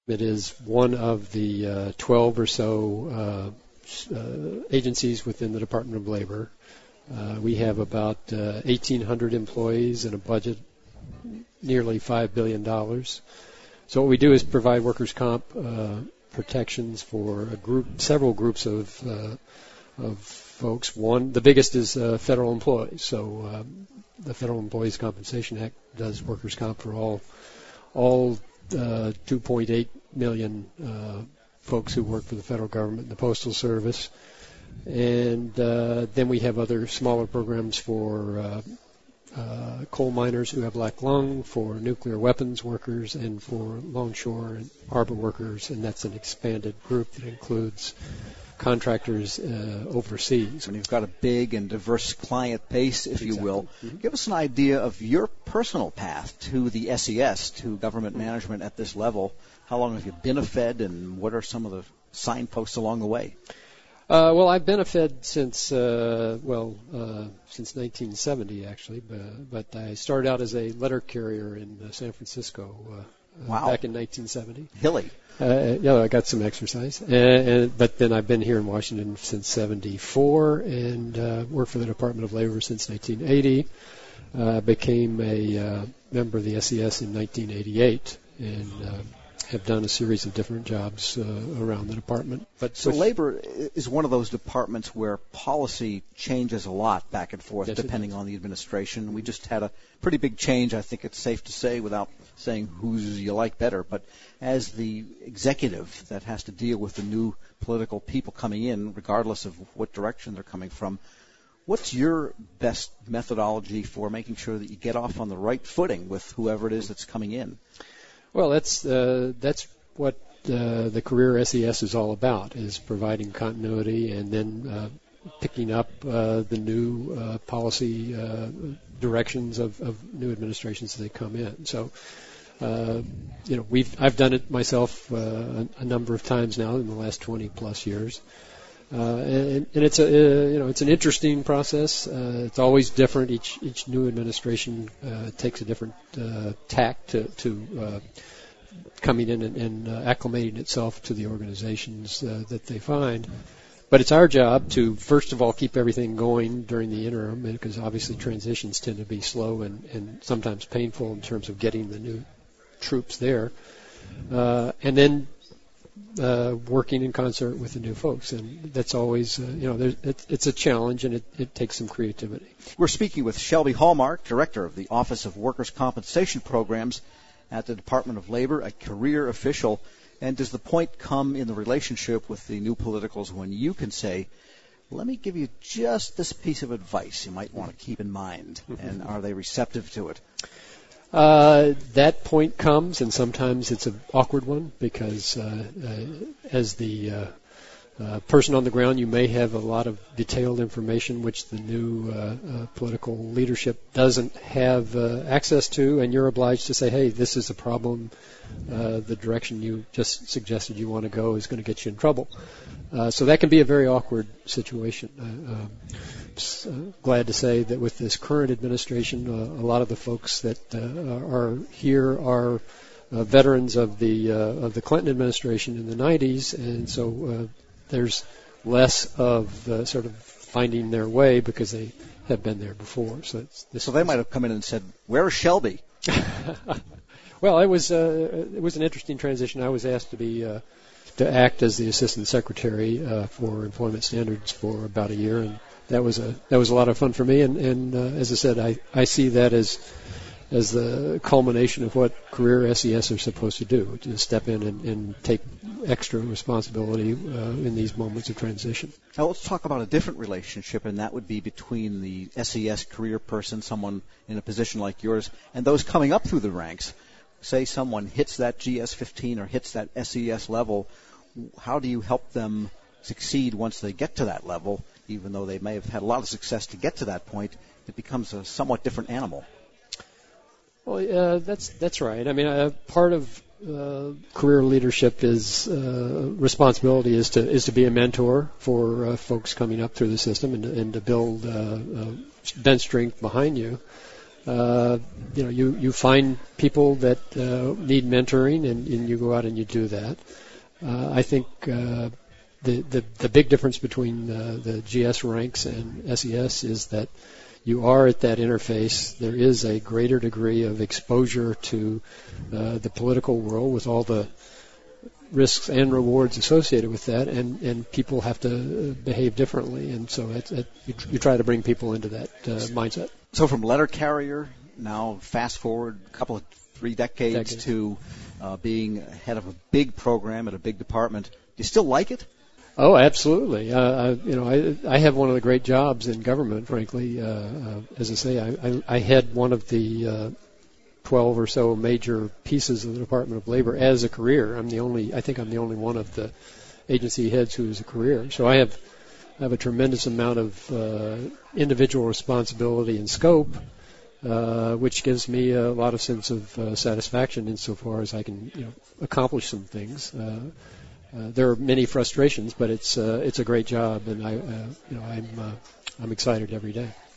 It is one of the 12 or so agencies within the Department of Labor. We have about 1,800 employees and a budget nearly $5 billion. So what we do is provide workers' comp protections for several groups of folks. The biggest is federal employees. So the Federal Employees Compensation Act does workers' comp for all 2.8 million folks who work for the federal government and the Postal Service. And then we have other smaller programs for coal miners who have black lung, for nuclear weapons workers, and for longshore and harbor workers. And that's an expanded group that includes contractors overseas. When you've got a big and diverse client base, if you will, give us an idea of your personal path to the SES, to government management at this level. How long have you been a Fed, and what are some of the signposts along the way? Well, I've been a Fed since 1970, actually, but I started out as a letter carrier in San Francisco back in 1970. Hilly. I got some exercise. But then I've been here in Washington since 74 and worked for the Department of Labor since 1980. Became a member of the SES in 1988 and have done a series of different jobs around the department. So labor is one of those departments where policy changes a lot back and forth depending on the administration. We just had a pretty big change, I think it's safe to say, without saying who's you like better. But as the executive that has to deal with the new political people coming in, regardless of what direction they're coming from, what's your best methodology for making sure that you get off on the right footing with whoever it is that's coming in? Well, that's what the career SES is all about, is providing continuity and then picking up the new policy directions of new administrations as they come in. So, I've done it myself a number of times now in the last 20 plus years. And it's it's an interesting process. It's always different. Each new administration takes a different tack to coming in and acclimating itself to the organizations that they find. But it's our job to, first of all, keep everything going during the interim, because obviously transitions tend to be slow and sometimes painful in terms of getting the new troops there, and then working in concert with the new folks. And that's always, it's a challenge, and it takes some creativity. We're speaking with Shelby Hallmark, Director of the Office of Workers' Compensation Programs at the Department of Labor, a career official. And does the point come in the relationship with the new politicals when you can say, let me give you just this piece of advice you might want to keep in mind, and are they receptive to it? That point comes, and sometimes it's an awkward one, because as the person on the ground, you may have a lot of detailed information which the new political leadership doesn't have access to, and you're obliged to say, hey, this is a problem. The direction you just suggested you want to go is going to get you in trouble. So that can be a very awkward situation. Glad to say that with this current administration, a lot of the folks that are here are veterans of the Clinton administration in the 90s, and so there's less of sort of finding their way because they have been there before. So they might have come in and said, "Where's Shelby?" Well, it was an interesting transition. I was asked to act as the assistant secretary for employment standards for about a year, and that was a lot of fun for me. And as I said, I see that as the culmination of what career SES are supposed to do, to step in and take extra responsibility in these moments of transition. Now let's talk about a different relationship, and that would be between the SES career person, someone in a position like yours, and those coming up through the ranks. Say someone hits that GS-15 or hits that SES level, how do you help them succeed once they get to that level? Even though they may have had a lot of success to get to that point, it becomes a somewhat different animal. Well, that's right. I mean, part of career leadership is responsibility is to be a mentor for folks coming up through the system and to build bench strength behind you. you find people that need mentoring, and you go out and you do that. I think the big difference between the GS ranks and SES is that you are at that interface. There is a greater degree of exposure to the political world with all the risks and rewards associated with that, and people have to behave differently, and so you try to bring people into that mindset. So from letter carrier, now fast forward a couple of 3 decades to being head of a big program at a big department. Do you still like it? Oh, absolutely. I have one of the great jobs in government, frankly. As I say, I had one of the 12 or so major pieces of the Department of Labor as a career. I think I'm the only one of the agency heads who is a career. So I have a tremendous amount of individual responsibility and scope, which gives me a lot of sense of satisfaction insofar as I can accomplish some things. There are many frustrations, but it's a great job, and I'm excited every day.